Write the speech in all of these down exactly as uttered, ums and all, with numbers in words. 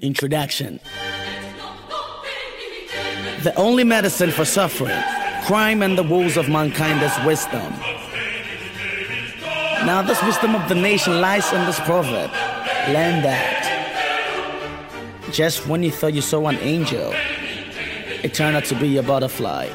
Introduction. The only medicine for suffering, crime, and the woes of mankind is wisdom. Now this wisdom of the nation lies in this proverb. Learn that. Just when you thought you saw an angel, it turned out to be a butterfly.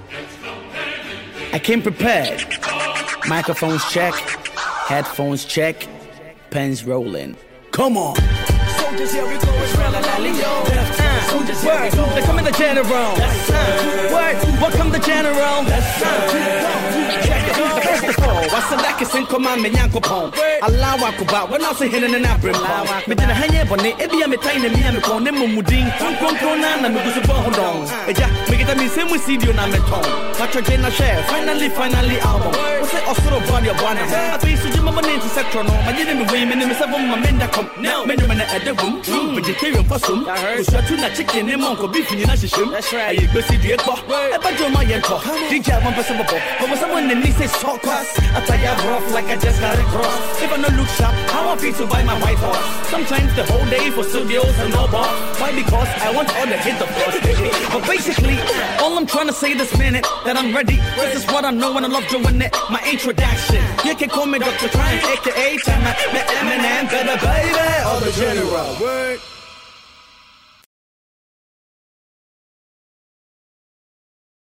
I came prepared. Microphones check, headphones check, pens rolling. Come on. Soldiers, here we go, it's uh, word, they come in the general. Uh, word, welcome the general. Uh, check it. First of all, what's the lack of command me yanko pon? Allah wakuba, when I say hidden in Abram. Me did a hanya bonnet, Ebia me tiny me and me call them Mudin, Kron and me go to Bohondong. Eja, make it a miss him with C D on a meton. Patrick Jena share, finally, finally album. What's it also body of one? I think so, my name is Sectrono. I didn't win, and it's a woman, men that come. No, men at the room, true, vegetarian possum. I heard you not chicken and monko beef in your nation. That's right. I go see the echo. I bet you my yanko. Did you have one person before? But was someone that needs his talk us? I tie you rough like I just got it crossed. If I no look sharp, how I feel to buy my white horse. Sometimes the whole day for studios and no bar. Why? Because I want all the hit of course. But basically, all I'm trying to say this minute that I'm ready. This is what I know and I love doing it. My introduction. You can call me Doctor Crime, aka Time, my Eminem, better baby, or the general. Word.